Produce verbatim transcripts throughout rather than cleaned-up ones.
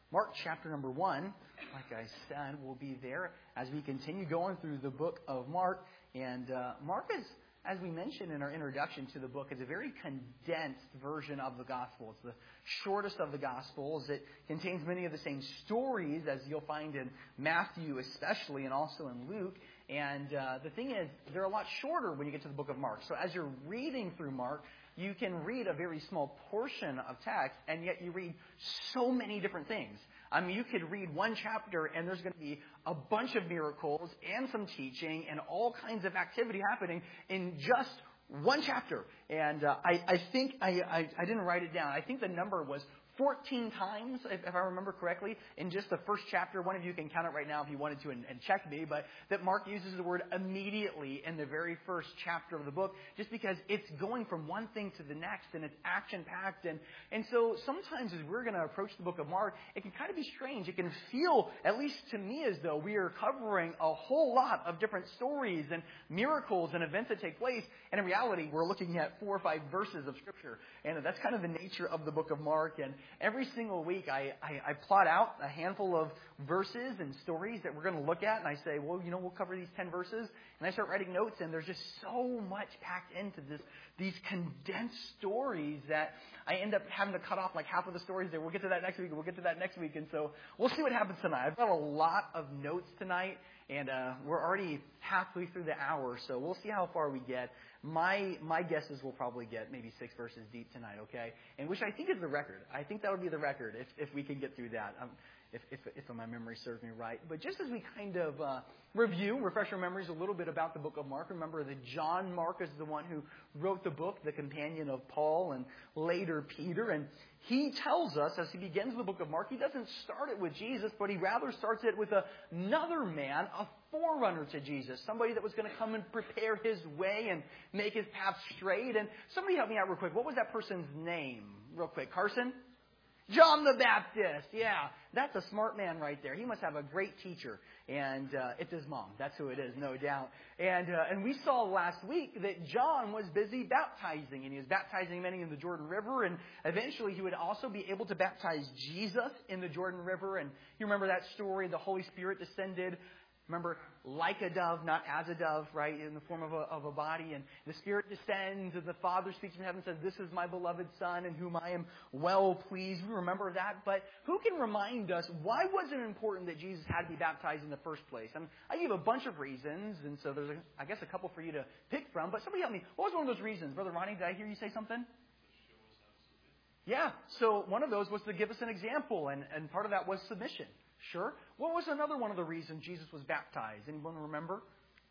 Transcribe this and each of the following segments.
Mark chapter number one, like I said, will be there as we continue going through the book of Mark. And uh, Mark is, as we mentioned in our introduction to the book, is a very condensed version of the gospel. It's the shortest of the gospels. It contains many of the same stories as you'll find in Matthew especially, and also in Luke. And uh, the thing is, they're a lot shorter when you get to the book of Mark. So as you're reading through Mark, you can read a very small portion of text, and yet you read so many different things. I mean, you could read one chapter, and there's going to be a bunch of miracles and some teaching and all kinds of activity happening in just one chapter. And uh, I, I think, I, I, I didn't write it down, I think the number was fourteen times, if, if I remember correctly, in just the first chapter. One of you can count it right now if you wanted to and, and check me, but that Mark uses the word immediately in the very first chapter of the book, just because it's going from one thing to the next, and it's action-packed. And, and so sometimes as we're going to approach the book of Mark, it can kind of be strange. It can feel, at least to me, as though we are covering a whole lot of different stories and miracles and events that take place. And in reality, we're looking at four or five verses of Scripture. And that's kind of the nature of the book of Mark. And every single week, I, I, I plot out a handful of verses and stories that we're going to look at. And I say, well, you know, we'll cover these ten verses. And I start writing notes. And there's just so much packed into this, these condensed stories that I end up having to cut off like half of the stories there. We'll get to that next week. We'll get to that next week. And so we'll see what happens tonight. I've got a lot of notes tonight. And uh, we're already halfway through the hour. So we'll see how far we get. My my guess is we'll probably get maybe six verses deep tonight, okay? And which I think is the record. I think that would be the record if, if we can get through that, um, if, if if my memory serves me right. But just as we kind of uh, review, refresh our memories a little bit about the book of Mark, remember that John Mark is the one who wrote the book, the companion of Paul and later Peter. And he tells us, as he begins the book of Mark, he doesn't start it with Jesus, but he rather starts it with another man, a forerunner to Jesus, somebody that was going to come and prepare his way and make his path straight. And somebody help me out real quick. What was that person's name? Real quick. Carson? John the Baptist. Yeah, that's a smart man right there. He must have a great teacher. And uh, it's his mom. That's who it is, no doubt. And uh, and we saw last week that John was busy baptizing. And he was baptizing many in the Jordan River. And eventually he would also be able to baptize Jesus in the Jordan River. And you remember that story? The Holy Spirit descended. Remember, like a dove, not as a dove, right, in the form of a, of a body. And the Spirit descends, and the Father speaks from heaven and says, "This is my beloved Son, in whom I am well pleased." We remember that. But who can remind us, why was it important that Jesus had to be baptized in the first place? And I gave a bunch of reasons, and so there's, a, I guess, a couple for you to pick from. But somebody help me. What was one of those reasons? Brother Ronnie, did I hear you say something? Yeah, so one of those was to give us an example, and, and part of that was submission. Sure. What was another one of the reasons Jesus was baptized? Anyone remember?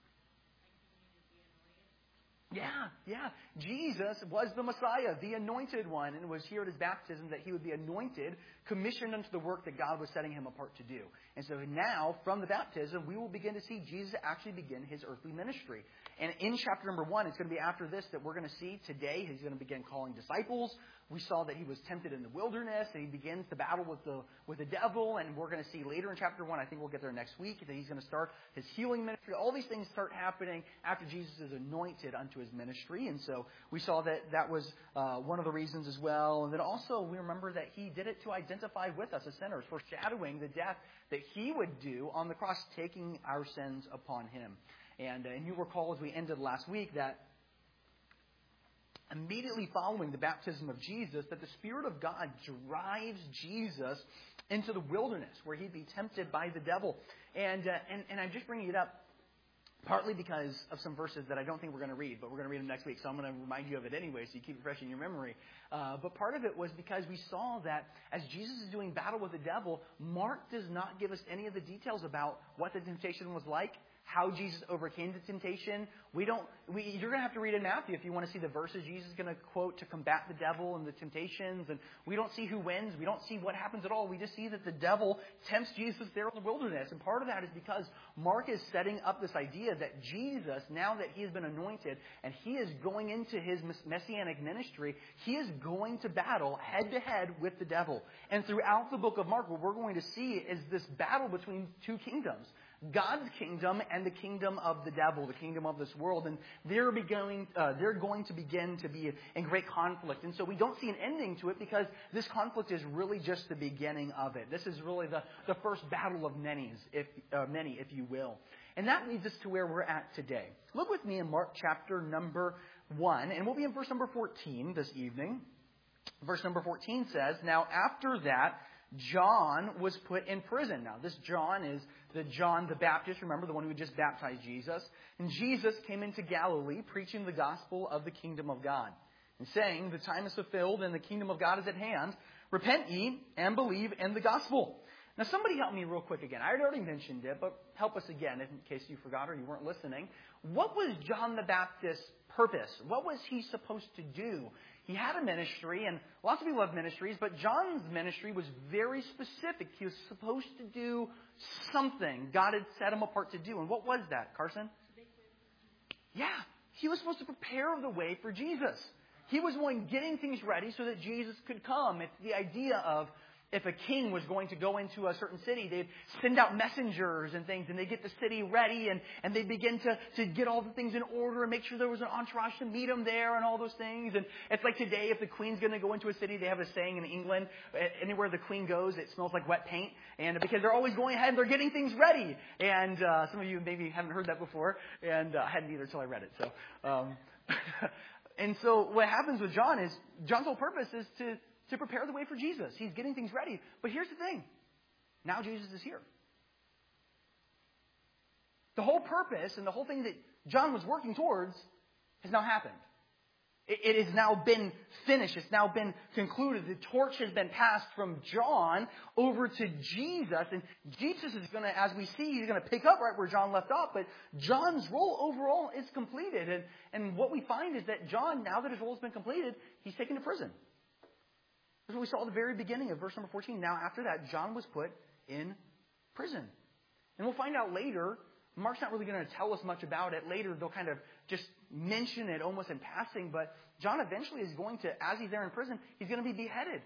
Yeah, yeah. Jesus was the Messiah, the anointed one, and it was here at his baptism that he would be anointed, commissioned unto the work that God was setting him apart to do. And so now, from the baptism, we will begin to see Jesus actually begin his earthly ministry. And in chapter number one, it's going to be after this that we're going to see today, he's going to begin calling disciples. We saw that he was tempted in the wilderness, and he begins to battle with the with the devil. And we're going to see later in chapter one, I think we'll get there next week, that he's going to start his healing ministry. All these things start happening after Jesus is anointed unto his ministry. And so we saw that that was uh, one of the reasons as well. And then also we remember that he did it to identify with us as sinners, foreshadowing the death that he would do on the cross, taking our sins upon him. And, uh, and you recall as we ended last week that immediately following the baptism of Jesus, that the Spirit of God drives Jesus into the wilderness where he'd be tempted by the devil. And, uh, and, and I'm just bringing it up partly because of some verses that I don't think we're going to read, but we're going to read them next week. So I'm going to remind you of it anyway, so you keep it fresh in your memory. Uh, but part of it was because we saw that as Jesus is doing battle with the devil, Mark does not give us any of the details about what the temptation was like, how Jesus overcame the temptation. We don't. We, you're going to have to read in Matthew if you want to see the verses Jesus is going to quote to combat the devil and the temptations. And we don't see who wins. We don't see what happens at all. We just see that the devil tempts Jesus there in the wilderness. And part of that is because Mark is setting up this idea that Jesus, now that he has been anointed and he is going into his messianic ministry, he is going to battle head to head with the devil. And throughout the book of Mark, what we're going to see is this battle between two kingdoms. God's kingdom and the kingdom of the devil, the kingdom of this world. And they're, beginning, uh, they're going to begin to be in great conflict. And so we don't see an ending to it because this conflict is really just the beginning of it. This is really the, the first battle of many, if, uh, many, if you will. And that leads us to where we're at today. Look with me in Mark chapter number one, and we'll be in verse number fourteen this evening. Verse number fourteen says, "Now after that, John was put in prison." Now this John is the John the Baptist, remember, the one who had just baptized Jesus. "And Jesus came into Galilee, preaching the gospel of the kingdom of God, and saying, 'The time is fulfilled, and the kingdom of God is at hand. Repent ye, and believe in the gospel.'" Now, somebody help me real quick again. I had already mentioned it, but help us again in case you forgot or you weren't listening. What was John the Baptist's purpose? What was he supposed to do? He had a ministry, and lots of people have ministries, but John's ministry was very specific. He was supposed to do something God had set him apart to do. And what was that, Carson? Yeah, he was supposed to prepare the way for Jesus. He was one getting things ready so that Jesus could come. It's the idea of, if a king was going to go into a certain city, they'd send out messengers and things, and they'd get the city ready, and, and they'd begin to, to get all the things in order and make sure there was an entourage to meet them there and all those things. And it's like today, if the queen's going to go into a city, they have a saying in England, anywhere the queen goes, it smells like wet paint. And because they're always going ahead and they're getting things ready. And uh, some of you maybe haven't heard that before, and uh, I hadn't either until I read it. So, um, and so what happens with John is, John's whole purpose is to to prepare the way for Jesus. He's getting things ready. But here's the thing. Now Jesus is here. The whole purpose and the whole thing that John was working towards has now happened. It, it has now been finished. It's now been concluded. The torch has been passed from John over to Jesus. And Jesus is going to, as we see, he's going to pick up right where John left off. But John's role overall is completed. And, and what we find is that John, now that his role has been completed, he's taken to prison. That's what we saw at the very beginning of verse number fourteen. Now, after that, John was put in prison. And we'll find out later, Mark's not really going to tell us much about it. Later, they'll kind of just mention it almost in passing. But John eventually is going to, as he's there in prison, he's going to be beheaded.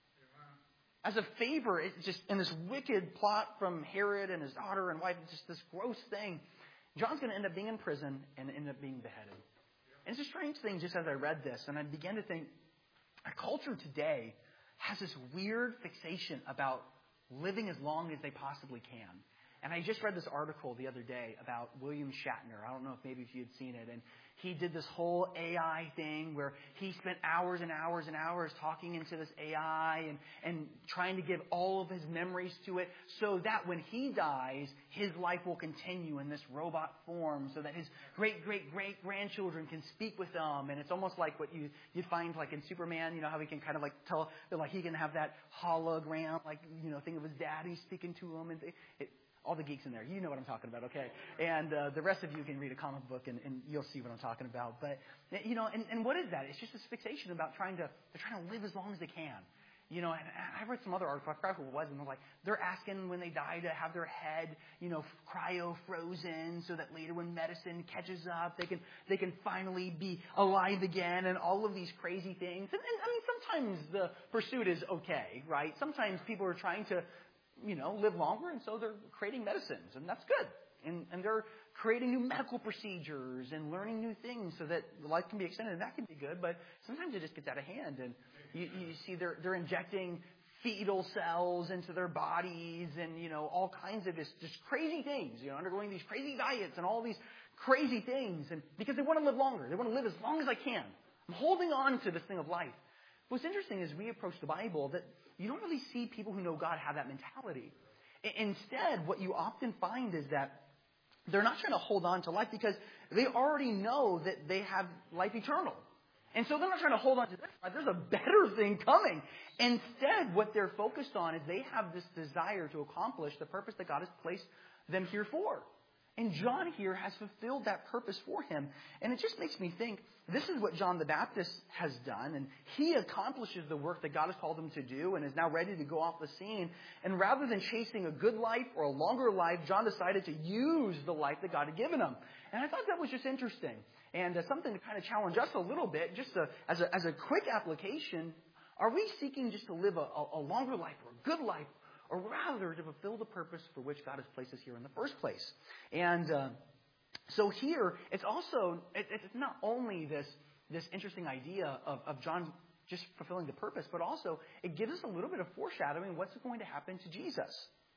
As a favor, it's just in this wicked plot from Herod and his daughter and wife, it's just this gross thing. John's going to end up being in prison and end up being beheaded. And it's a strange thing just as I read this. And I began to think, our culture today has this weird fixation about living as long as they possibly can. And I just read this article the other day about William Shatner. I don't know if maybe if you had seen it. And he did this whole A I thing where he spent hours and hours and hours talking into this A I and, and trying to give all of his memories to it so that when he dies, his life will continue in this robot form so that his great-great-great-grandchildren can speak with them. And it's almost like what you, you'd find like in Superman, you know, how he can kind of like tell, like he can have that hologram, like, you know, thing of his daddy speaking to him. And it, all the geeks in there, you know what I'm talking about, okay? And uh, the rest of you can read a comic book and, and you'll see what I'm talking about. But, you know, and, and what is that? It's just this fixation about trying to, they're trying to live as long as they can. You know, and I read some other article, I forgot who it was, and they're like, they're asking when they die to have their head, you know, cryo-frozen so that later when medicine catches up, they can they can finally be alive again and all of these crazy things. And, and I mean, sometimes the pursuit is okay, right? Sometimes people are trying to, you know, live longer, and so they're creating medicines, and that's good. And, and they're creating new medical procedures and learning new things so that life can be extended, and that can be good, but sometimes it just gets out of hand. And you, you see they're, they're injecting fetal cells into their bodies and, you know, all kinds of just, just crazy things, you know, undergoing these crazy diets and all these crazy things, and because they want to live longer. They want to live as long as I can. I'm holding on to this thing of life. What's interesting is we approach the Bible that you don't really see people who know God have that mentality. Instead, what you often find is that they're not trying to hold on to life because they already know that they have life eternal. And so they're not trying to hold on to this life. There's a better thing coming. Instead, what they're focused on is they have this desire to accomplish the purpose that God has placed them here for. And John here has fulfilled that purpose for him. And it just makes me think, this is what John the Baptist has done. And he accomplishes the work that God has called him to do and is now ready to go off the scene. And rather than chasing a good life or a longer life, John decided to use the life that God had given him. And I thought that was just interesting. And uh, something to kind of challenge us a little bit, just to, as, a, as a quick application, are we seeking just to live a, a longer life or a good life? or rather to fulfill the purpose for which God has placed us here in the first place. And uh, so here, it's also, it, it's not only this, this interesting idea of, of John just fulfilling the purpose, but also it gives us a little bit of foreshadowing what's going to happen to Jesus.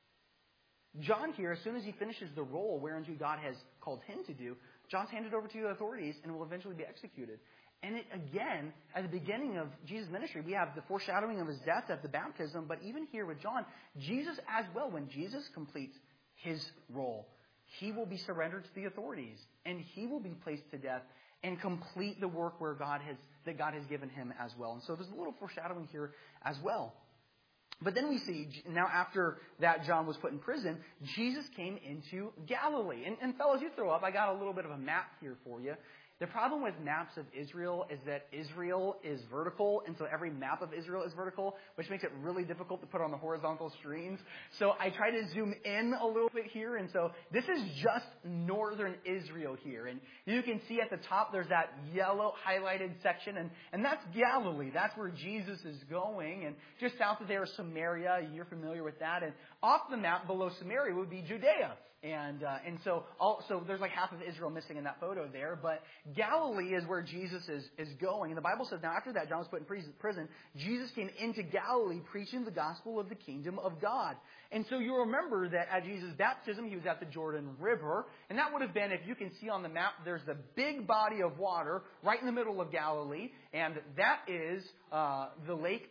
John here, as soon as he finishes the role whereunto God has called him to do, John's handed over to the authorities and will eventually be executed. And it, again, at the beginning of Jesus' ministry, we have the foreshadowing of his death at the baptism, but even here with John, Jesus as well, when Jesus completes his role, he will be surrendered to the authorities, and he will be placed to death and complete the work where God has that God has given him as well. And so there's a little foreshadowing here as well. But then we see, now after that John was put in prison, Jesus came into Galilee. And, and fellas, you throw up, I got a little bit of a map here for you. The problem with maps of Israel is that Israel is vertical, and so every map of Israel is vertical, which makes it really difficult to put on the horizontal screens. So I try to zoom in a little bit here, and so this is just northern Israel here. And you can see at the top there's that yellow highlighted section, and, and that's Galilee. That's where Jesus is going. And just south of there is Samaria. You're familiar with that. And off the map below Samaria would be Judea. And uh, and so also there's like half of Israel missing in that photo there. But Galilee is where Jesus is, is going. And the Bible says, now after that, John was put in prison, Jesus came into Galilee preaching the gospel of the kingdom of God. And so you remember that at Jesus' baptism, he was at the Jordan River. And that would have been, if you can see on the map, there's the big body of water right in the middle of Galilee. And that is uh, the lake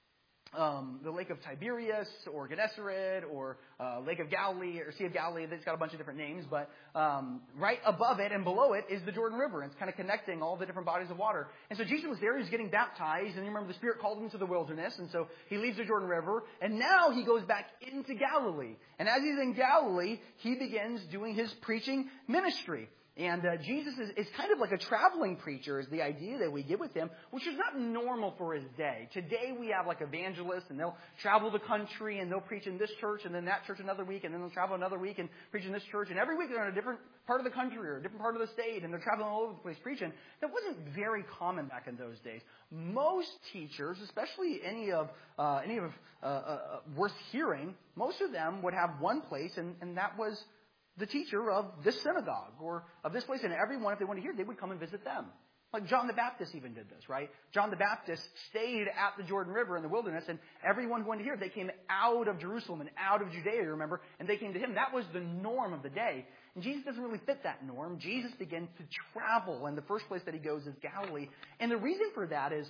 Um, the Lake of Tiberias or Gennesaret or uh, Lake of Galilee or Sea of Galilee. It's got a bunch of different names, but um, right above it and below it is the Jordan River. And it's kind of connecting all the different bodies of water. And so Jesus was there. He was getting baptized. And you remember the Spirit called him to the wilderness. And so he leaves the Jordan River. And now he goes back into Galilee. And as he's in Galilee, he begins doing his preaching ministry. And uh, Jesus is, is kind of like a traveling preacher is the idea that we get with him, which is not normal for his day. Today we have like evangelists, and they'll travel the country, and they'll preach in this church, and then that church another week, and then they'll travel another week and preach in this church. And every week they're in a different part of the country or a different part of the state, and they're traveling all over the place preaching. That wasn't very common back in those days. Most teachers, especially any of uh, any of uh, uh, worth hearing, most of them would have one place, and, and that was the teacher of this synagogue or of this place. And everyone, if they wanted to hear, they would come and visit them. Like John the Baptist even did this, right? John the Baptist stayed at the Jordan River in the wilderness, and everyone who wanted to hear, they came out of Jerusalem and out of Judea, you remember, and they came to him. That was the norm of the day. And Jesus doesn't really fit that norm. Jesus began to travel, and the first place that he goes is Galilee. And the reason for that is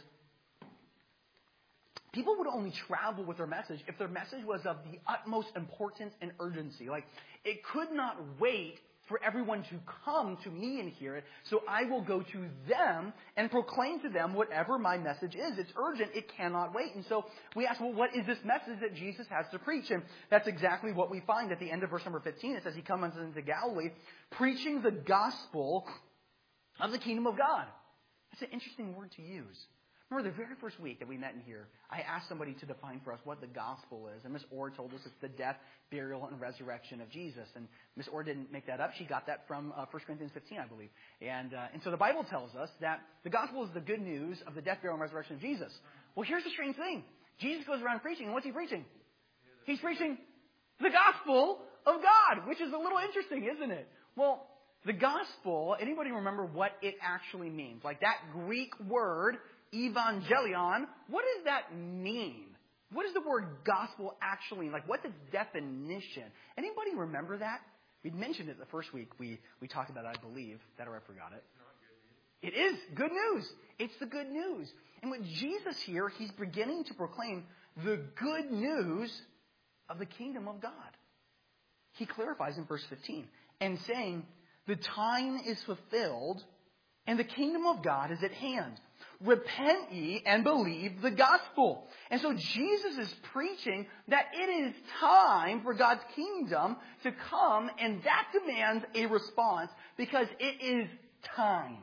people would only travel with their message if their message was of the utmost importance and urgency. Like, it could not wait for everyone to come to me and hear it, so I will go to them and proclaim to them whatever my message is. It's urgent. It cannot wait. And so we ask, well, what is this message that Jesus has to preach? And that's exactly what we find at the end of verse number fifteen. It says he comes into Galilee preaching the gospel of the kingdom of God. That's an interesting word to use. Remember the very first week that we met in here, I asked somebody to define for us what the gospel is. And Miss Orr told us it's the death, burial, and resurrection of Jesus. And Miss Orr didn't make that up. She got that from uh, First Corinthians fifteen, I believe. And, uh, and so the Bible tells us that the gospel is the good news of the death, burial, and resurrection of Jesus. Well, here's the strange thing. Jesus goes around preaching. And what's he preaching? He's preaching the gospel of God, which is a little interesting, isn't it? Well, the gospel, anybody remember what it actually means? Like that Greek word, evangelion, what does that mean? What does the word gospel actually mean? Like, what's its definition? Anybody remember that? We mentioned it the first week we, we talked about it, I believe. That or I forgot it. It is good news. It's the good news. And with Jesus here, he's beginning to proclaim the good news of the kingdom of God. He clarifies in verse fifteen and saying, the time is fulfilled and the kingdom of God is at hand. Repent ye and believe the gospel. And so Jesus is preaching that it is time for God's kingdom to come, and that demands a response because it is time.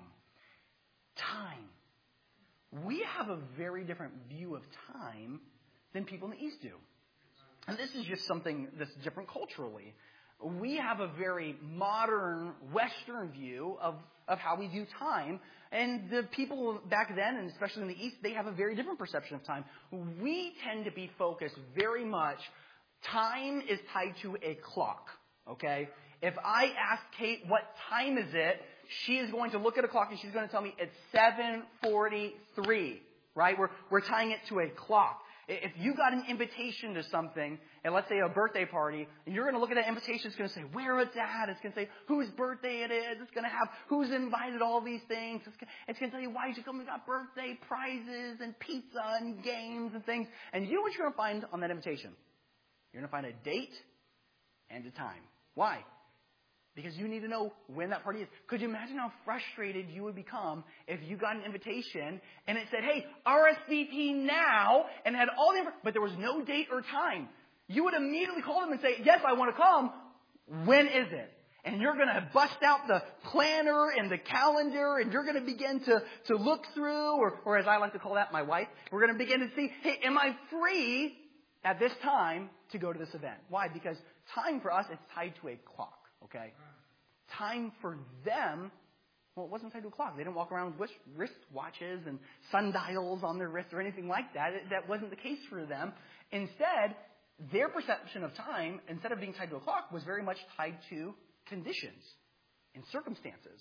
Time. We have a very different view of time than people in the East do. And this is just something that's different culturally. We have a very modern Western view of, of how we view time. And the people back then, and especially in the East, they have a very different perception of time. We tend to be focused very much time is tied to a clock, okay? If I ask Kate, what time is it? She is going to look at a clock and she's going to tell me it's seven forty-three, right? We're, we're tying it to a clock. If you got an invitation to something, and let's say a birthday party, and you're going to look at that invitation, it's going to say where it's at. It's going to say whose birthday it is. It's going to have who's invited, all these things. It's going, it's going to tell you why you should come. We got birthday prizes and pizza and games and things. And you know what you're going to find on that invitation? You're going to find a date and a time. Why? Because you need to know when that party is. Could you imagine how frustrated you would become if you got an invitation and it said, hey, R S V P now, and had all the information, but there was no date or time? You would immediately call them and say, yes, I want to come. When is it? And you're going to bust out the planner and the calendar, and you're going to begin to, to look through, or, or as I like to call that, my wife. We're going to begin to see, hey, am I free at this time to go to this event? Why? Because time for us is tied to a clock. Okay? Time for them, well, it wasn't tied to a clock. They didn't walk around with wrist watches and sundials on their wrists or anything like that. That wasn't the case for them. Instead, their perception of time, instead of being tied to a clock, was very much tied to conditions and circumstances.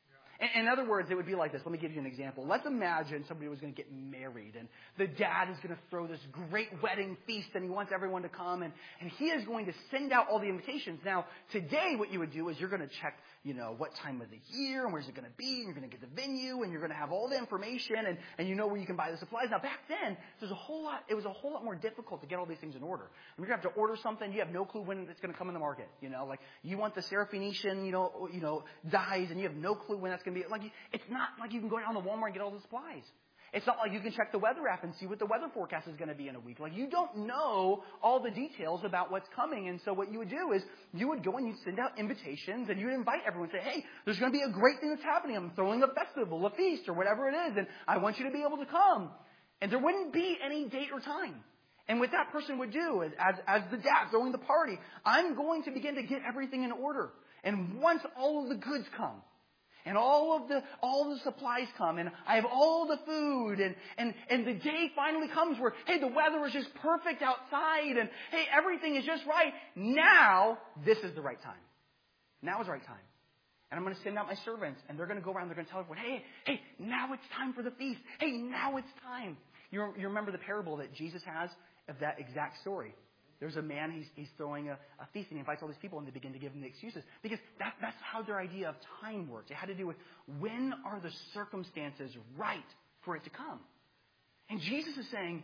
In, in other words, it would be like this. Let me give you an example. Let's imagine somebody was going to get married, and the dad is going to throw this great wedding feast, and he wants everyone to come, and, and he is going to send out all the invitations. Now, today what you would do is you're going to check, you know, what time of the year, and where's it going to be, and you're going to get the venue, and you're going to have all the information, and, and you know where you can buy the supplies. Now, back then, there's a whole lot, it was a whole lot more difficult to get all these things in order. I mean, you're going to have to order something, you have no clue when it's going to come in the market, you know, like, you want the Seraphonician, you know, you know, dyes, and you have no clue when that's going to be, like, it's not like you can go down to Walmart and get all the supplies. It's not like you can check the weather app and see what the weather forecast is going to be in a week. Like, you don't know all the details about what's coming. And so what you would do is you would go and you'd send out invitations and you would invite everyone and say, hey, there's going to be a great thing that's happening. I'm throwing a festival, a feast, or whatever it is, and I want you to be able to come. And there wouldn't be any date or time. And what that person would do is, as, as the dad throwing the party, I'm going to begin to get everything in order. And once all of the goods come, and all of the all the supplies come, and I have all the food, and, and, and the day finally comes where, hey, the weather is just perfect outside, and hey, everything is just right. Now, this is the right time. Now is the right time. And I'm going to send out my servants, and they're going to go around, they're going to tell everyone, hey, hey, now it's time for the feast. Hey, now it's time. You, you remember the parable that Jesus has of that exact story. There's a man, he's, he's throwing a, a feast, and he invites all these people, and they begin to give him the excuses. Because that, that's how their idea of time works. It had to do with when are the circumstances right for it to come. And Jesus is saying,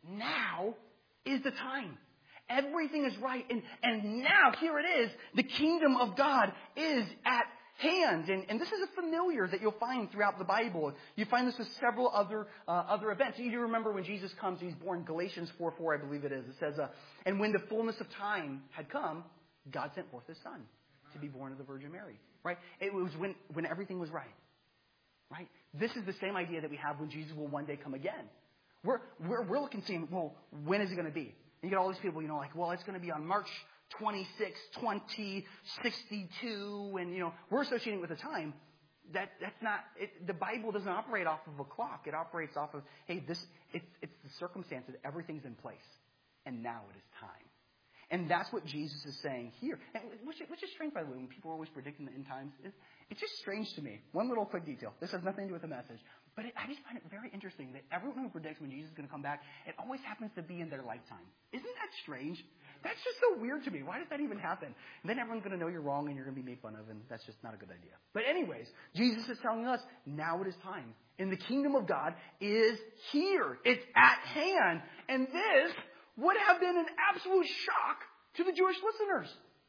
now is the time. Everything is right. And, and now, here it is, the kingdom of God is at hand. And, and this is a familiar that you'll find throughout the Bible. You find this with several other uh, other events. You remember when Jesus comes, he's born, Galatians four four, I believe it is. It says, uh, and when the fullness of time had come, God sent forth his son to be born of the Virgin Mary. Right? It was when, when everything was right. Right? This is the same idea that we have when Jesus will one day come again. We're, we're, we're looking seeing, well, when is it going to be? And you get all these people, you know, like, well, it's going to be on March twenty-sixth, twenty sixty-two, and, you know, we're associating with a time that that's not, it, the Bible doesn't operate off of a clock. It operates off of, hey, this, it's, it's the circumstances, everything's in place, and now it is time. And that's what Jesus is saying here. And which, which is strange, by the way, when people are always predicting the end times. It's, it's just strange to me. One little quick detail. This has nothing to do with the message. But it, I just find it very interesting that everyone who predicts when Jesus is going to come back, it always happens to be in their lifetime. Isn't that strange? That's just so weird to me. Why does that even happen? And then everyone's going to know you're wrong and you're going to be made fun of, and that's just not a good idea. But anyways, Jesus is telling us, now it is time. And the kingdom of God is here. It's at hand. And this would have been an absolute shock to the Jewish listeners.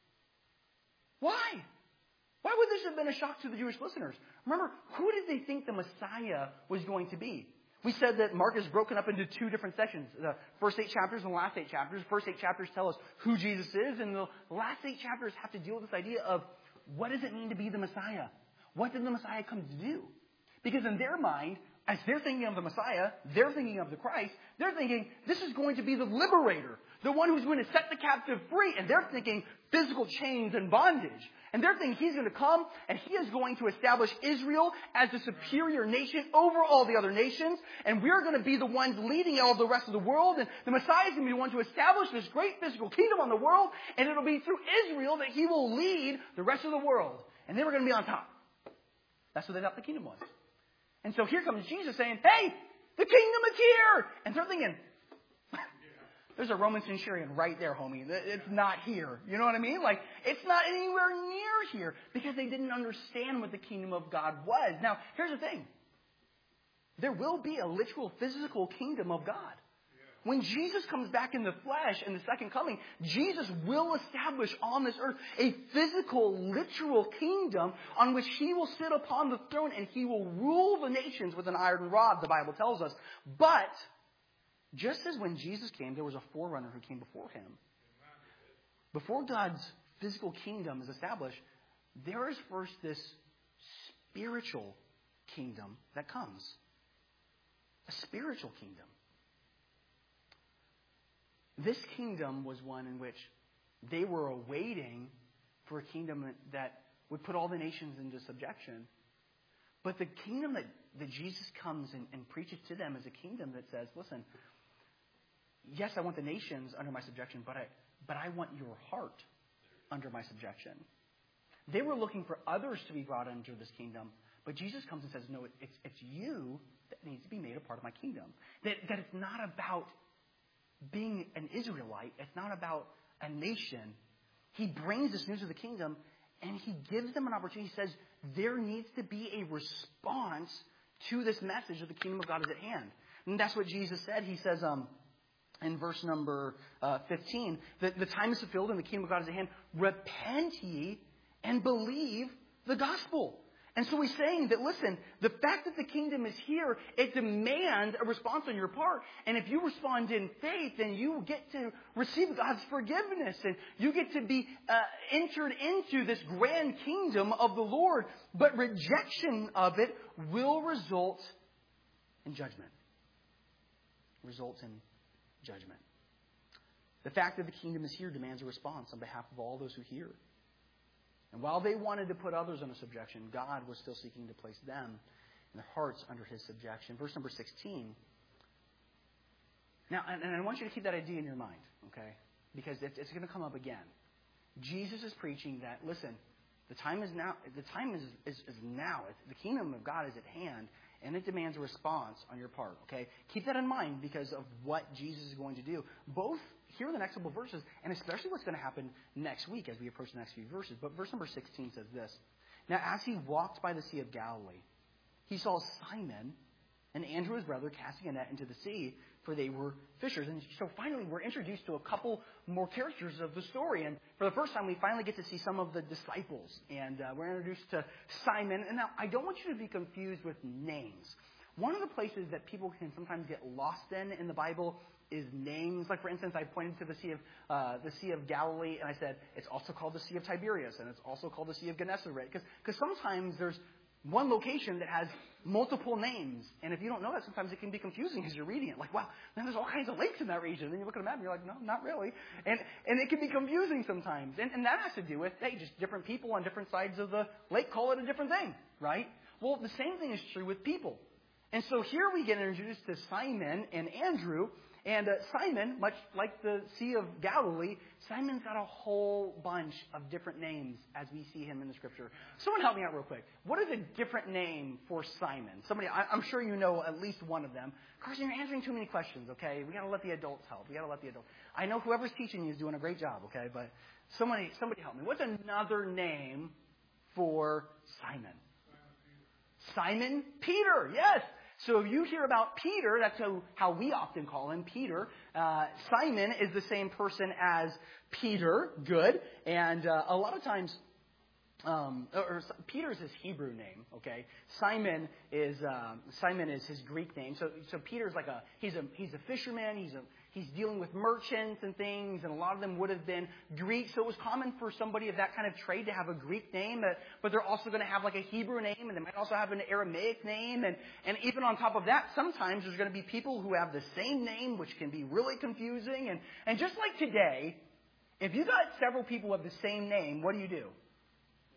Why? Why would this have been a shock to the Jewish listeners? Remember, who did they think the Messiah was going to be? We said that Mark is broken up into two different sections. The first eight chapters and the last eight chapters. The first eight chapters tell us who Jesus is, and the last eight chapters have to deal with this idea of what does it mean to be the Messiah? What did the Messiah come to do? Because in their mind, as they're thinking of the Messiah, they're thinking of the Christ, they're thinking this is going to be the liberator, the one who's going to set the captive free, and they're thinking physical chains and bondage. And they're thinking he's going to come and he is going to establish Israel as the superior nation over all the other nations. And we're going to be the ones leading all the rest of the world. And the Messiah is going to be the one to establish this great physical kingdom on the world. And it'll be through Israel that he will lead the rest of the world. And they were going to be on top. That's what they thought the kingdom was. And so here comes Jesus saying, hey, the kingdom is here. And they're thinking, there's a Roman centurion right there, homie. It's not here. You know what I mean? Like, it's not anywhere near here because they didn't understand what the kingdom of God was. Now, here's the thing. There will be a literal physical kingdom of God. When Jesus comes back in the flesh in the second coming, Jesus will establish on this earth a physical, literal kingdom on which he will sit upon the throne and he will rule the nations with an iron rod, the Bible tells us. But just as when Jesus came, there was a forerunner who came before him. Before God's physical kingdom is established, there is first this spiritual kingdom that comes. A spiritual kingdom. This kingdom was one in which they were awaiting for a kingdom that would put all the nations into subjection. But the kingdom that, that Jesus comes and, and preaches to them is a kingdom that says, listen, yes, I want the nations under my subjection, but I, but I want your heart under my subjection. They were looking for others to be brought under this kingdom, but Jesus comes and says, no, it's, it's you that needs to be made a part of my kingdom. That, that it's not about being an Israelite. It's not about a nation. He brings this news of the kingdom, and he gives them an opportunity. He says there needs to be a response to this message of the kingdom of God is at hand. And that's what Jesus said. He says, um, in verse number uh, fifteen, that the time is fulfilled and the kingdom of God is at hand. Repent ye and believe the gospel. And so he's saying that, listen, the fact that the kingdom is here, it demands a response on your part. And if you respond in faith, then you get to receive God's forgiveness. And you get to be uh, entered into this grand kingdom of the Lord. But rejection of it will result in judgment. Results in judgment. The fact that the kingdom is here demands a response on behalf of all those who hear. And while they wanted to put others under subjection, God was still seeking to place them and their hearts under his subjection. Verse number sixteen. Now, and I want you to keep that idea in your mind, okay? Because it's, it's going to come up again. Jesus is preaching that, listen, the time is now. The time is, is, is now. The kingdom of God is at hand, and it demands a response on your part, okay? Keep that in mind because of what Jesus is going to do. Both here in the next couple of verses, and especially what's going to happen next week as we approach the next few verses. But verse number sixteen says this. Now, as he walked by the Sea of Galilee, he saw Simon and Andrew, his brother, casting a net into the sea, for they were fishers. And so finally, we're introduced to a couple more characters of the story. And for the first time, we finally get to see some of the disciples. And uh, we're introduced to Simon. And now, I don't want you to be confused with names. One of the places that people can sometimes get lost in in the Bible is names. Like, for instance, I pointed to the Sea of uh, the Sea of Galilee, and I said it's also called the Sea of Tiberias, and it's also called the Sea of Gennesaret. Because sometimes there's one location that has multiple names, and if you don't know that, sometimes it can be confusing as you're reading it. Like, wow, man, there's all kinds of lakes in that region. And then you look at a map, and you're like, no, not really. And and it can be confusing sometimes. And, and that has to do with, hey, just different people on different sides of the lake call it a different thing, right? Well, the same thing is true with people. And so here we get introduced to Simon and Andrew. And uh, Simon, much like the Sea of Galilee, Simon's got a whole bunch of different names as we see him in the Scripture. Someone help me out real quick. What is a different name for Simon? Somebody, I, I'm sure you know at least one of them. Carson, you're answering too many questions, okay? We got to let the adults help. We got to let the adults. I know whoever's teaching you is doing a great job, okay? But somebody, somebody help me. What's another name for Simon? Simon Peter, yes. So if you hear about Peter, that's how, how we often call him, Peter. Uh, Simon is the same person as Peter, good. And uh, a lot of times, um, or, or Peter is his Hebrew name, okay? Simon is uh, Simon is his Greek name. So so Peter's like a he's a he's a fisherman. He's a He's dealing with merchants and things, and a lot of them would have been Greek. So it was common for somebody of that kind of trade to have a Greek name, but, but they're also going to have like a Hebrew name, and they might also have an Aramaic name. And, and even on top of that, sometimes there's going to be people who have the same name, which can be really confusing. And, and just like today, if you got several people who have the same name, what do you do?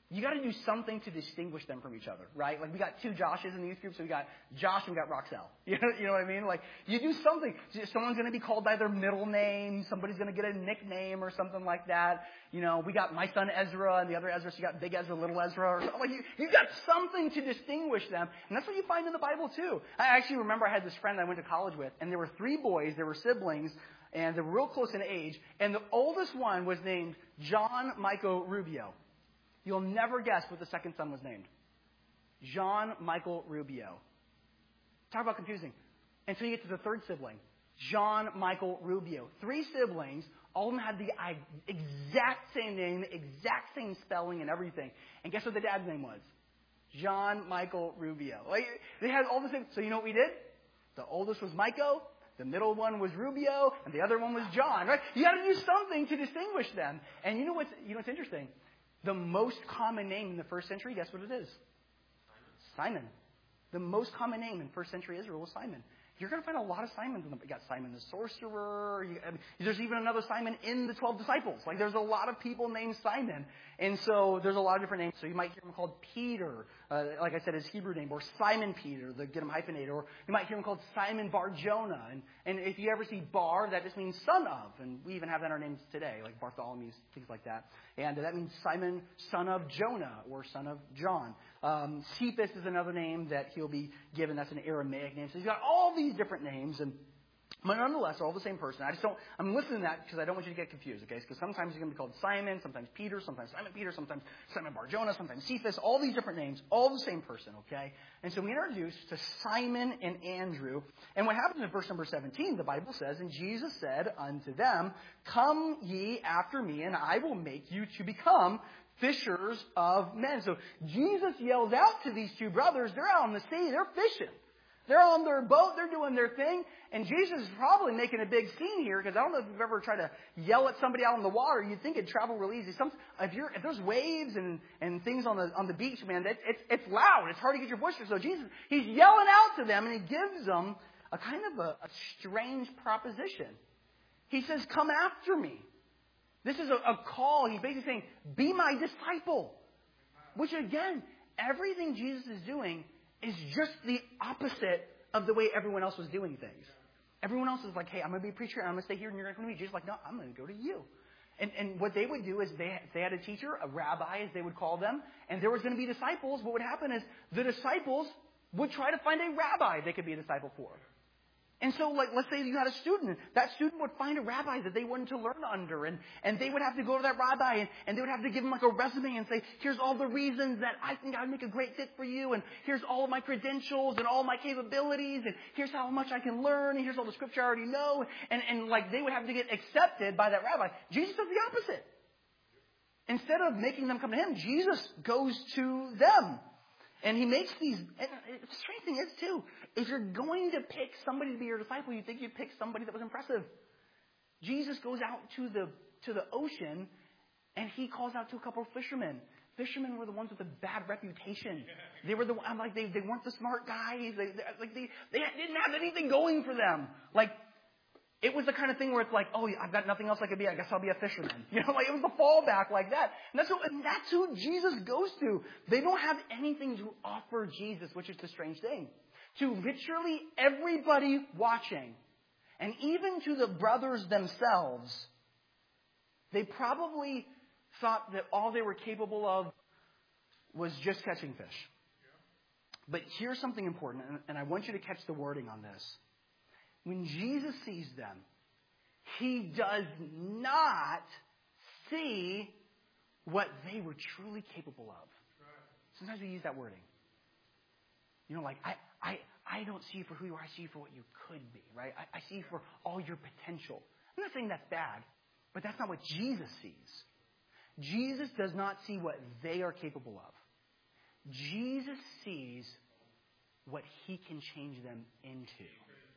you got to do something to distinguish them from each other, right? Like we got two Joshes in the youth group, so we got Josh and we got Roxelle. You know, you know what I mean? Like you do something. Someone's going to be called by their middle name. Somebody's going to get a nickname or something like that. You know, we got my son Ezra and the other Ezra, so you got Big Ezra, Little Ezra, or something. Like you, you got something to distinguish them, and that's what you find in the Bible too. I actually remember I had this friend I went to college with, and there were three boys. They were siblings, and they were real close in age. And the oldest one was named John Michael Rubio. You'll never guess what the second son was named. John Michael Rubio. Talk about confusing. Until you get to the third sibling. John Michael Rubio. Three siblings. All of them had the exact same name, exact same spelling and everything. And guess what the dad's name was? John Michael Rubio. Like, they had all the same. So you know what we did? The oldest was Michael. The middle one was Rubio. And the other one was John. Right? You got to do something to distinguish them. And you know what's, you know what's interesting? The most common name in the first century, guess what it is? Simon. Simon. The most common name in first century Israel was Simon. You're going to find a lot of Simons in them. You got Simon the sorcerer. You, I mean, there's even another Simon in the twelve disciples. Like there's a lot of people named Simon. And so there's a lot of different names. So you might hear him called Peter, uh, like I said, his Hebrew name, or Simon Peter, the get him hyphenated. Or you might hear him called Simon Bar Jonah. And, and if you ever see Bar, that just means son of. And we even have that in our names today, like Bartholomew, things like that. And that means Simon, son of Jonah, or son of John. Um, Cephas is another name that he'll be given. That's an Aramaic name. So he's got all these different names, and but nonetheless, they're all the same person. I just don't. I'm listening to that because I don't want you to get confused. Okay, because sometimes he's going to be called Simon, sometimes Peter, sometimes Simon Peter, sometimes Simon Bar Jonah, sometimes Cephas. All these different names, all the same person. Okay, and so we introduce to Simon and Andrew. And what happens in verse number seventeen? The Bible says, "And Jesus said unto them, Come ye after me, and I will make you to become fishers of men." So Jesus yells out to these two brothers. They're out on the sea. They're fishing. They're on their boat. They're doing their thing. And Jesus is probably making a big scene here because I don't know if you've ever tried to yell at somebody out on the water. You'd think it'd travel real easy. Some, if, you're, if there's waves and, and things on the on the beach, man, it, it's, it's loud. It's hard to get your voice through. So Jesus, he's yelling out to them, and he gives them a kind of a, a strange proposition. He says, "Come after me." This is a, a call. He's basically saying, be my disciple. Which, again, everything Jesus is doing is just the opposite of the way everyone else was doing things. Everyone else is like, hey, I'm going to be a preacher, and I'm going to stay here, and you're going to come to me. Jesus is like, no, I'm going to go to you. And, and what they would do is they, they had a teacher, a rabbi, as they would call them, and there was going to be disciples. What would happen is the disciples would try to find a rabbi they could be a disciple for. And so, like, let's say you had a student. That student would find a rabbi that they wanted to learn under. And, and they would have to go to that rabbi, and, and they would have to give him, like, a resume and say, here's all the reasons that I think I would make a great fit for you. And here's all of my credentials and all my capabilities. And here's how much I can learn. And here's all the scripture I already know. And, and like, they would have to get accepted by that rabbi. Jesus does the opposite. Instead of making them come to him, Jesus goes to them. And he makes these, and the strange thing is, too, if you're going to pick somebody to be your disciple, you'd think you'd pick somebody that was impressive. Jesus goes out to the to the ocean, and he calls out to a couple of fishermen. Fishermen were the ones with a bad reputation. They were the I'm like they they weren't the smart guys. They, they like they they didn't have anything going for them. Like, it was the kind of thing where it's like, oh, I've got nothing else I could be. I guess I'll be a fisherman. You know, like it was the fallback like that. And that's, who, and that's who Jesus goes to. They don't have anything to offer Jesus, which is the strange thing. To literally everybody watching, and even to the brothers themselves, they probably thought that all they were capable of was just catching fish. But here's something important, and I want you to catch the wording on this. When Jesus sees them, he does not see what they were truly capable of. Sometimes we use that wording. You know, like, I, I, I don't see you for who you are. I see you for what you could be, right? I, I see you for all your potential. I'm not saying that's bad, but that's not what Jesus sees. Jesus does not see what they are capable of. Jesus sees what he can change them into.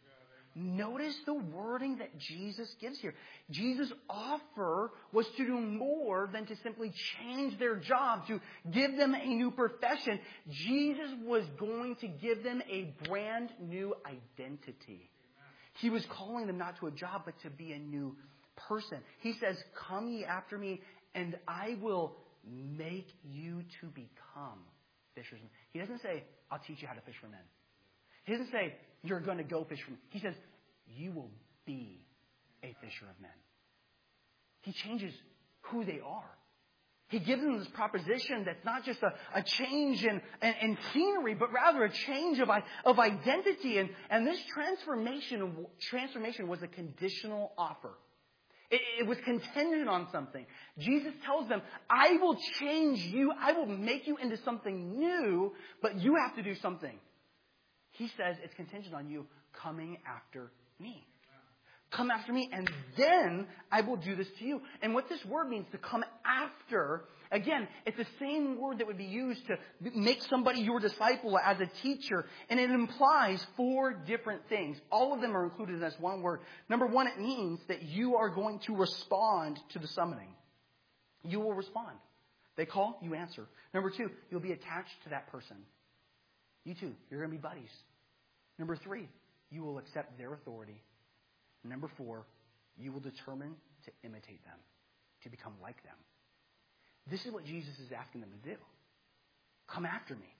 Notice the wording that Jesus gives here. Jesus' offer was to do more than to simply change their job, to give them a new profession. Jesus was going to give them a brand new identity. He was calling them not to a job, but to be a new person. He says, "Come ye after me, and I will make you to become fishers. He doesn't say, I'll teach you how to fish for men. He doesn't say, you're going to go fish for men. He says, you will be a fisher of men. He changes who they are. He gives them this proposition that's not just a, a change in, in, in scenery, but rather a change of, of identity. And, and this transformation, transformation was a conditional offer. It, it was contingent on something. Jesus tells them, I will change you. I will make you into something new, but you have to do something. He says it's contingent on you coming after me. Come after me, and then I will do this to you. And what this word means, to come after, again, it's the same word that would be used to make somebody your disciple as a teacher. And it implies four different things. All of them are included in this one word. Number one, it means that you are going to respond to the summoning. You will respond. They call, you answer. Number two, you'll be attached to that person. You too, you're going to be buddies. Number three, you will accept their authority. Number four, you will determine to imitate them, to become like them. This is what Jesus is asking them to do. Come after me.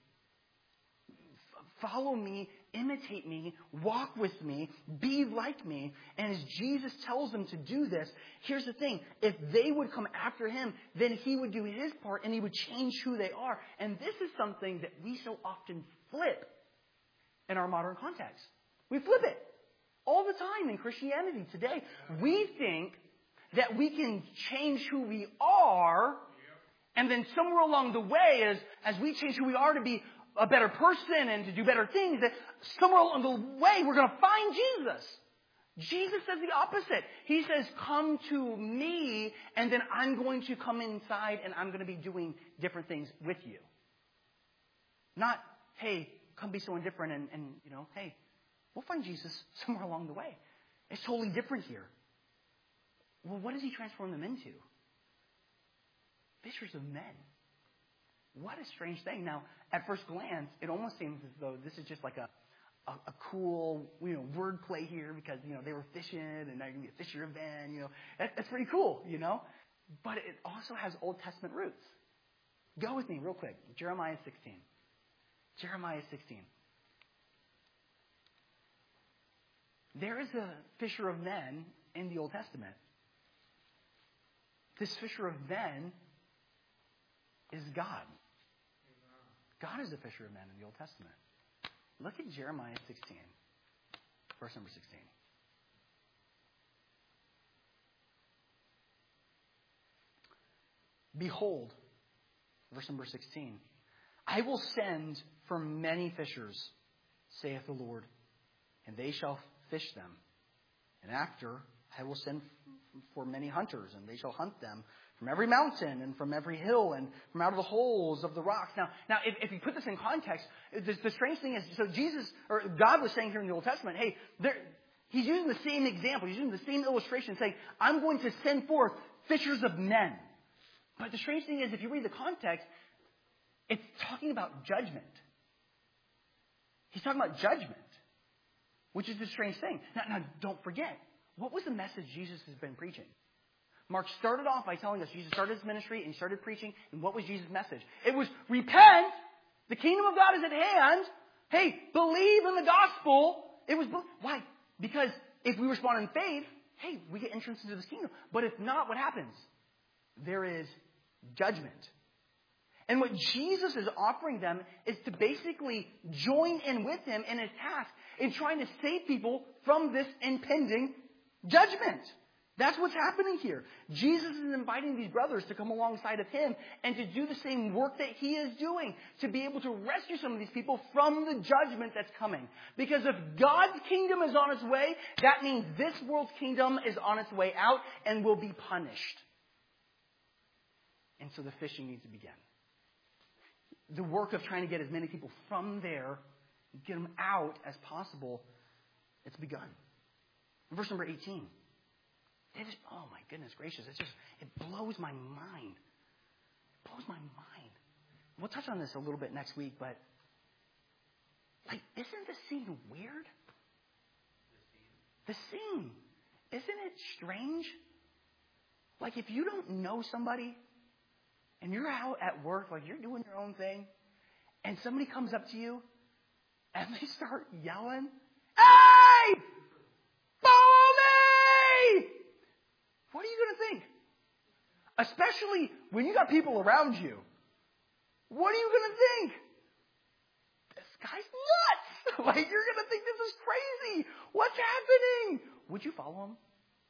F- follow me, imitate me, walk with me, be like me. And as Jesus tells them to do this, here's the thing. If they would come after him, then he would do his part and he would change who they are. And this is something that we so often flip in our modern context. We flip it. All the time in Christianity today, we think that we can change who we are, and then somewhere along the way, as, as we change who we are to be a better person and to do better things, that somewhere along the way, we're going to find Jesus. Jesus says the opposite. He says, come to me, and then I'm going to come inside, and I'm going to be doing different things with you. Not, hey, come be someone different, and, and you know, hey, we'll find Jesus somewhere along the way. It's totally different here. Well, what does he transform them into? Fishers of men. What a strange thing. Now, at first glance, it almost seems as though this is just like a, a, a cool, you know, word play here because, you know, they were fishing and now you're going to be a fisher of men, you know. That, that's pretty cool, you know. But it also has Old Testament roots. Go with me real quick. Jeremiah sixteen. Jeremiah sixteen. There is a fisher of men in the Old Testament. This fisher of men is God. God is a fisher of men in the Old Testament. Look at Jeremiah sixteen, verse number sixteen. Behold, verse number sixteen, I will send for many fishers, saith the Lord, and they shall fish them. And after, I will send for many hunters, and they shall hunt them from every mountain and from every hill and from out of the holes of the rocks. Now, now if, if you put this in context, the, the strange thing is, so Jesus, or God was saying here in the Old Testament, hey, there, he's using the same example. He's using the same illustration, saying, I'm going to send forth fishers of men. But the strange thing is, if you read the context, it's talking about judgment. He's talking about judgment, which is the strange thing. Now, now, don't forget, what was the message Jesus has been preaching? Mark started off by telling us Jesus started his ministry and he started preaching. And what was Jesus' message? It was, repent. The kingdom of God is at hand. Hey, believe in the gospel. It was, why? Because if we respond in faith, hey, we get entrance into this kingdom. But if not, what happens? There is judgment. And what Jesus is offering them is to basically join in with him in his task in trying to save people from this impending judgment. That's what's happening here. Jesus is inviting these brothers to come alongside of him and to do the same work that he is doing, to be able to rescue some of these people from the judgment that's coming. Because if God's kingdom is on its way, that means this world's kingdom is on its way out and will be punished. And so the fishing needs to begin. The work of trying to get as many people from there, get them out as possible, it's begun. Verse number eighteen. It just, oh my goodness gracious, it just, it blows my mind. It blows my mind. We'll touch on this a little bit next week, but like, isn't the scene weird? The scene. Isn't it strange? Like, if you don't know somebody and you're out at work, like you're doing your own thing, and somebody comes up to you and they start yelling, "Hey! Follow me!" What are you going to think? Especially when you got people around you. What are you going to think? This guy's nuts! Like, you're going to think this is crazy. What's happening? Would you follow him?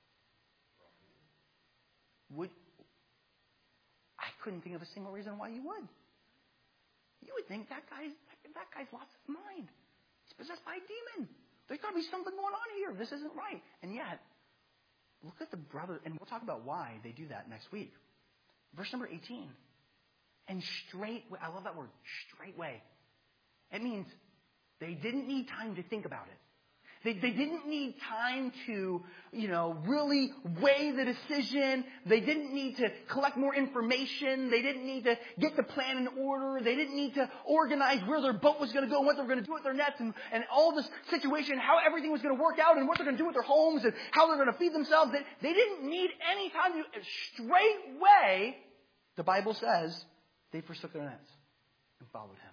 Would I couldn't think of a single reason why you would. You would think that guy's that guy's lost his mind. He's possessed by a demon. There's got to be something going on here. This isn't right. And yet, look at the brother, and we'll talk about why they do that next week. Verse number eighteen. And straightway, I love that word, straightway. It means they didn't need time to think about it. They, they didn't need time to, you know, really weigh the decision. They didn't need to collect more information. They didn't need to get the plan in order. They didn't need to organize where their boat was going to go and what they were going to do with their nets and, and all this situation, how everything was going to work out and what they're going to do with their homes and how they're going to feed themselves. They, they didn't need any time to straightway, the Bible says, they forsook their nets and followed him.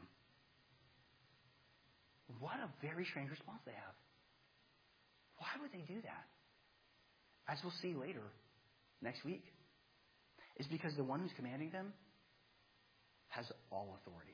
What a very strange response they have. Why would they do that? As we'll see later, next week, is because the one who's commanding them has all authority.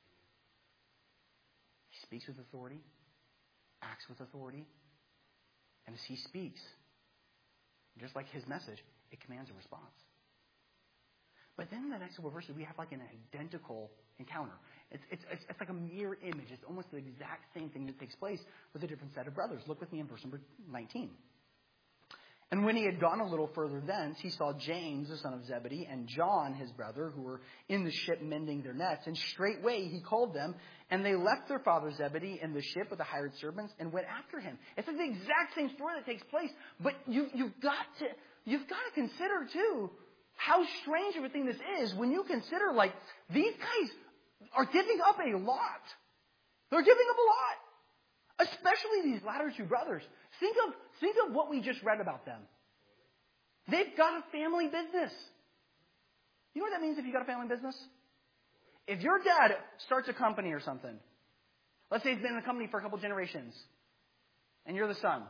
He speaks with authority, acts with authority, and as he speaks, just like his message, it commands a response. But then in the next couple of verses, we have like an identical encounter. It's, it's, it's, it's like a mirror image. It's almost the exact same thing that takes place with a different set of brothers. Look with me in verse number nineteen. And when he had gone a little further thence, he saw James, the son of Zebedee, and John, his brother, who were in the ship mending their nets. And straightway he called them, and they left their father Zebedee in the ship with the hired servants and went after him. It's like the exact same story that takes place, but you, you've got to you've got to consider too how strange of a thing this is when you consider like these guys are giving up a lot. They're giving up a lot. Especially these latter two brothers. Think of, think of what we just read about them. They've got a family business. You know what that means if you've got a family business? If your dad starts a company or something, let's say he's been in the company for a couple generations, and you're the son.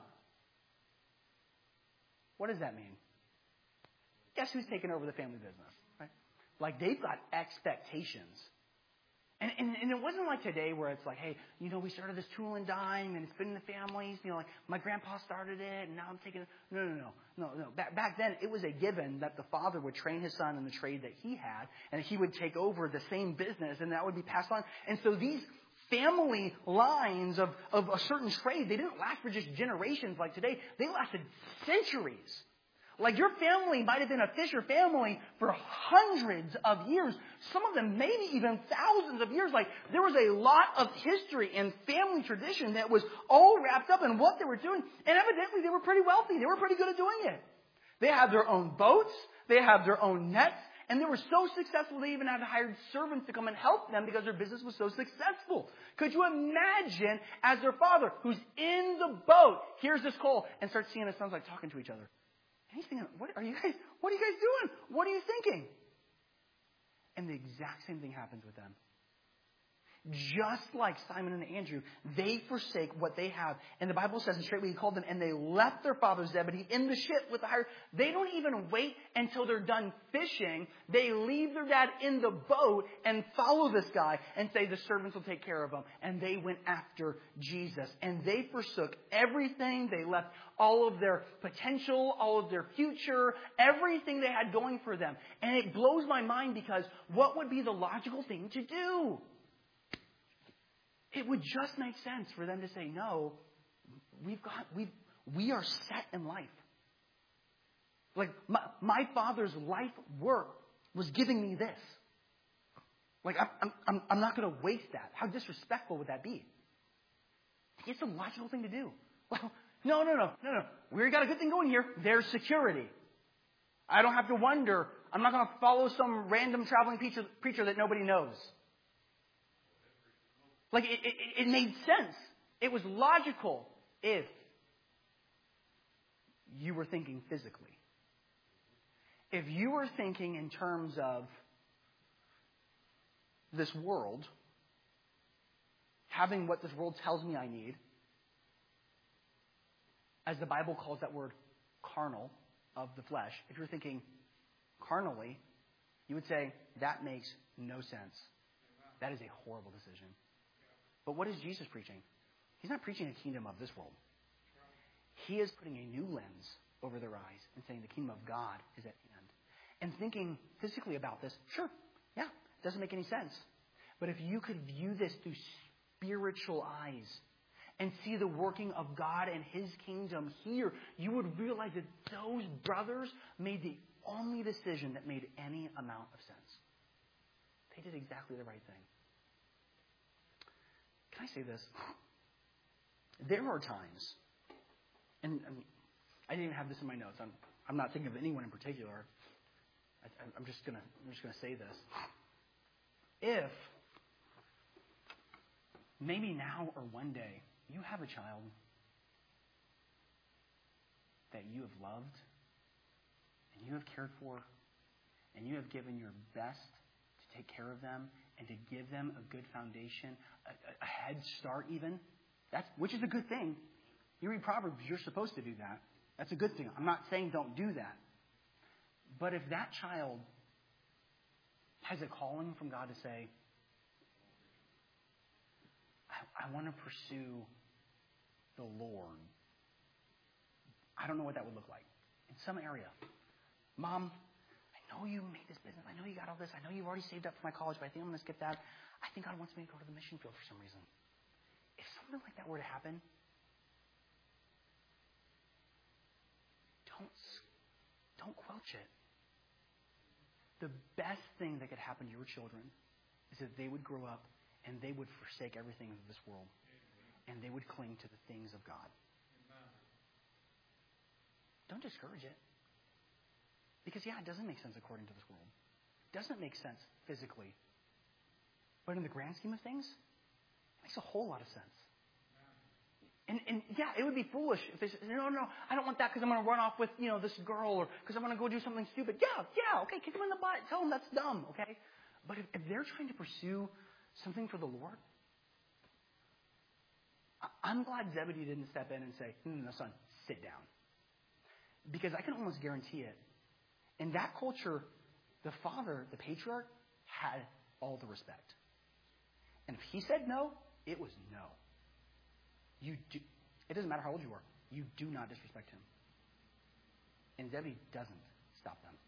What does that mean? Guess who's taking over the family business? Right? Like they've got expectations. And, and and it wasn't like today where it's like, hey, you know, we started this tool and dime and it's been in the families. You know, like my grandpa started it and now I'm taking it. No, no, no, no, no. Back, back then it was a given that the father would train his son in the trade that he had and he would take over the same business and that would be passed on. And so these family lines of, of a certain trade, they didn't last for just generations like today. They lasted centuries. Like your family might have been a fisher family for hundreds of years. Some of them maybe even thousands of years. Like there was a lot of history and family tradition that was all wrapped up in what they were doing. And evidently they were pretty wealthy. They were pretty good at doing it. They had their own boats. They had their own nets. And they were so successful they even had hired servants to come and help them because their business was so successful. Could you imagine as their father, who's in the boat, hears this call and starts seeing his sons like talking to each other? And he's thinking, what are you guys, what are you guys doing? What are you thinking? And the exact same thing happens with them. Just like Simon and Andrew, they forsake what they have. And the Bible says, and straightway he called them, and they left their father Zebedee in the ship with the hired. They don't even wait until they're done fishing. They leave their dad in the boat and follow this guy and say the servants will take care of him. And they went after Jesus. And they forsook everything. They left all of their potential, all of their future, everything they had going for them. And it blows my mind because what would be the logical thing to do? It would just make sense for them to say, no, we've got, we we are set in life. Like my, my father's life work was giving me this. Like I'm I'm I'm not going to waste that. How disrespectful would that be? It's a logical thing to do. Well, no, no, no, no, no. We got a good thing going here. There's security. I don't have to wonder. I'm not going to follow some random traveling preacher, preacher that nobody knows. Like, it, it, it made sense. It was logical if you were thinking physically. If you were thinking in terms of this world, having what this world tells me I need, as the Bible calls that word carnal, of the flesh, if you're thinking carnally, you would say, that makes no sense. That is a horrible decision. But what is Jesus preaching? He's not preaching a kingdom of this world. He is putting a new lens over their eyes and saying the kingdom of God is at hand. And thinking physically about this, sure, yeah, it doesn't make any sense. But if you could view this through spiritual eyes and see the working of God and His kingdom here, you would realize that those brothers made the only decision that made any amount of sense. They did exactly the right thing. Can I say this? There are times, and, and I didn't even have this in my notes. I'm, I'm not thinking of anyone in particular. I, I'm just gonna I'm just gonna say this. If maybe now or one day you have a child that you have loved and you have cared for and you have given your best to take care of them and to give them a good foundation, a, a head start even, that's which is a good thing. You read Proverbs, you're supposed to do that. That's a good thing. I'm not saying don't do that. But if that child has a calling from God to say, I, I want to pursue the Lord, I don't know what that would look like. In some area. Mom, I know you made this business. I know you got all this. I know you've already saved up for my college, but I think I'm going to skip that. I think God wants me to go to the mission field for some reason. If something like that were to happen, don't, don't quelch it. The best thing that could happen to your children is that they would grow up and they would forsake everything of this world and they would cling to the things of God. Don't discourage it. Because, yeah, it doesn't make sense according to this world. It doesn't make sense physically. But in the grand scheme of things, it makes a whole lot of sense. And, and yeah, it would be foolish if they said, no, no, I don't want that because I'm going to run off with, you know, this girl or because I'm going to go do something stupid. Yeah, yeah, okay, kick them in the butt. Tell them that's dumb, okay? But if, if they're trying to pursue something for the Lord, I'm glad Zebedee didn't step in and say, no, no, no, son, sit down. Because I can almost guarantee it. In that culture, the father, the patriarch, had all the respect. And if he said no, it was no. You do, it doesn't matter how old you are. You do not disrespect him. And Zebedee doesn't stop them.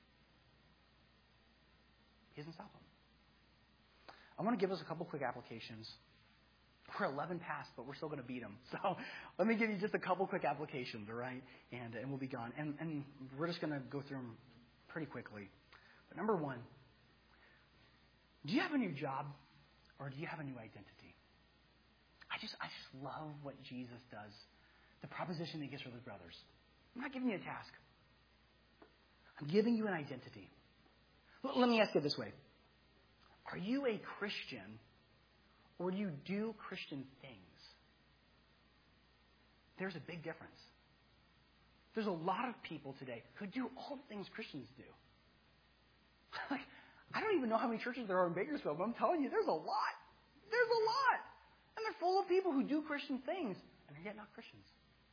He doesn't stop them. I want to give us a couple quick applications. We're eleven past, but we're still going to beat them. So let me give you just a couple quick applications, all right? And, and we'll be gone. And, and we're just going to go through them pretty quickly. But number one, do you have a new job or do you have a new identity? I just I just love what Jesus does. The proposition he gives for those brothers. I'm not giving you a task. I'm giving you an identity. Well, let me ask it this way. Are you a Christian or do you do Christian things? There's a big difference. There's a lot of people today who do all the things Christians do. Like, I don't even know how many churches there are in Bakersfield, but I'm telling you, there's a lot. There's a lot. And they're full of people who do Christian things, and they're yet not Christians.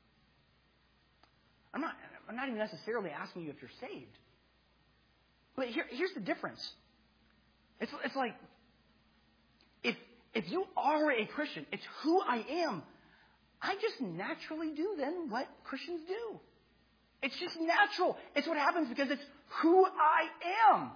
I'm not, I'm not even necessarily asking you if you're saved. But here, here's the difference. It's, it's like, if, if you are a Christian, it's who I am. I just naturally do then what Christians do. It's just natural. It's what happens because it's who I am.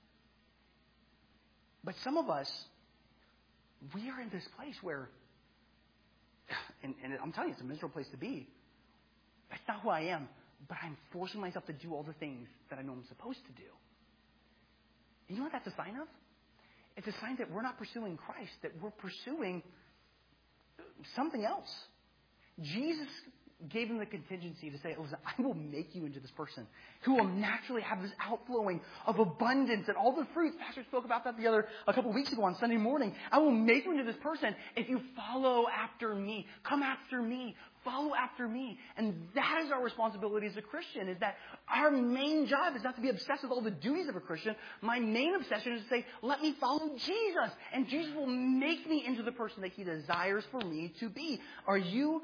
But some of us, we are in this place where, and, and I'm telling you, it's a miserable place to be. That's not who I am, but I'm forcing myself to do all the things that I know I'm supposed to do. You know what that's a sign of? It's a sign that we're not pursuing Christ, that we're pursuing something else. Jesus gave them the contingency to say, listen, I will make you into this person who will naturally have this outflowing of abundance and all the fruits. Pastor spoke about that the other, a couple of weeks ago on Sunday morning. I will make you into this person if you follow after me. Come after me. Follow after me. And that is our responsibility as a Christian, is that our main job is not to be obsessed with all the duties of a Christian. My main obsession is to say, let me follow Jesus. And Jesus will make me into the person that he desires for me to be. Are you,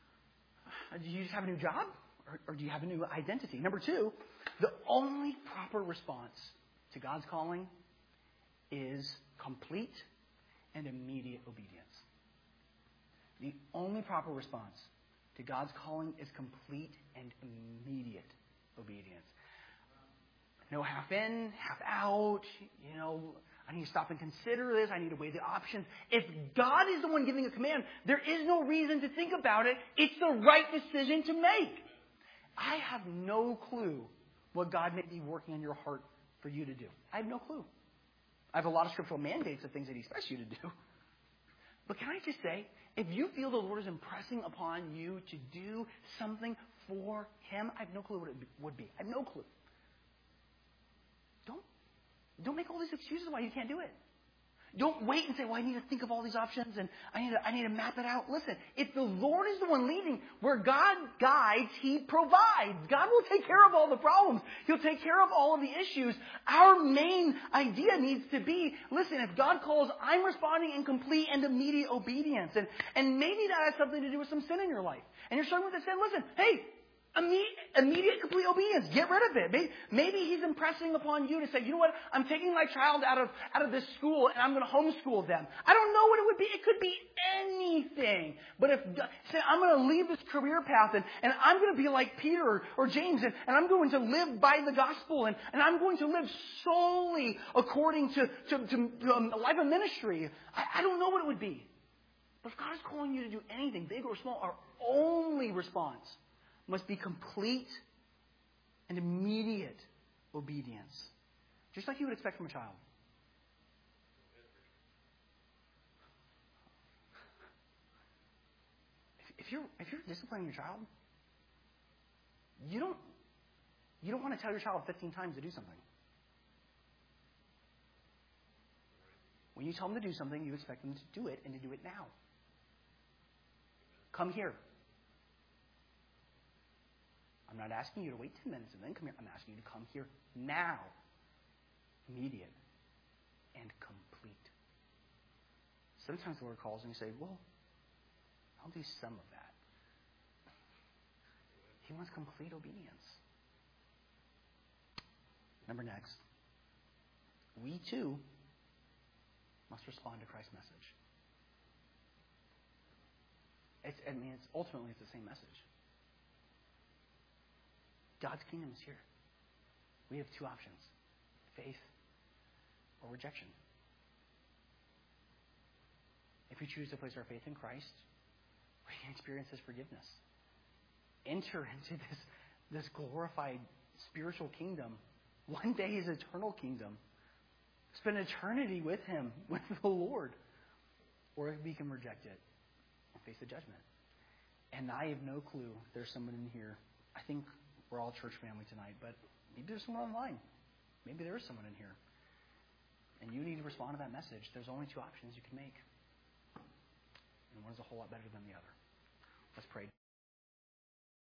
do you just have a new job? Or, or do you have a new identity? Number two, the only proper response to God's calling is complete and immediate obedience. The only proper response to God's calling is complete and immediate obedience. No half in, half out. You know, I need to stop and consider this. I need to weigh the options. If God is the one giving a command, there is no reason to think about it. It's the right decision to make. I have no clue what God may be working on your heart for you to do. I have no clue. I have a lot of scriptural mandates of things that he expects you to do. But can I just say, if you feel the Lord is impressing upon you to do something for him, I have no clue what it would be. I have no clue. Don't, don't make all these excuses why you can't do it. Don't wait and say, well, I need to think of all these options and I need to, I need to map it out. Listen, if the Lord is the one leading, where God guides, he provides. God will take care of all the problems. He'll take care of all of the issues. Our main idea needs to be, listen, if God calls, I'm responding in complete and immediate obedience. And, and maybe that has something to do with some sin in your life. And you're struggling with that sin. Listen, hey, Immediate, immediate, complete obedience. Get rid of it. Maybe, maybe he's impressing upon you to say, you know what? I'm taking my child out of out of this school and I'm going to homeschool them. I don't know what it would be. It could be anything. But if say I'm going to leave this career path and, and I'm going to be like Peter or, or James and, and I'm going to live by the gospel and, and I'm going to live solely according to to, to, to um, a life of ministry. I, I don't know what it would be. But if God is calling you to do anything, big or small, our only response must be complete and immediate obedience. Just like you would expect from a child. If, if you're if you're disciplining your child, you don't you don't want to tell your child fifteen times to do something. When you tell them to do something, you expect them to do it and to do it now. Come here. I'm not asking you to wait ten minutes and then come here. I'm asking you to come here now. Immediate and complete. Sometimes the Lord calls and you say, well, I'll do some of that. He wants complete obedience. Number next, we too must respond to Christ's message. It's, I mean, it's ultimately it's the same message. God's kingdom is here. We have two options, faith or rejection. If we choose to place our faith in Christ, we can experience his forgiveness. Enter into this, this glorified spiritual kingdom. One day his eternal kingdom. Spend eternity with him, with the Lord. Or we can reject it and face the judgment. And I have no clue. There's someone in here. I think we're all church family tonight, but maybe there's someone online. Maybe there is someone in here. And you need to respond to that message. There's only two options you can make. And one's a whole lot better than the other.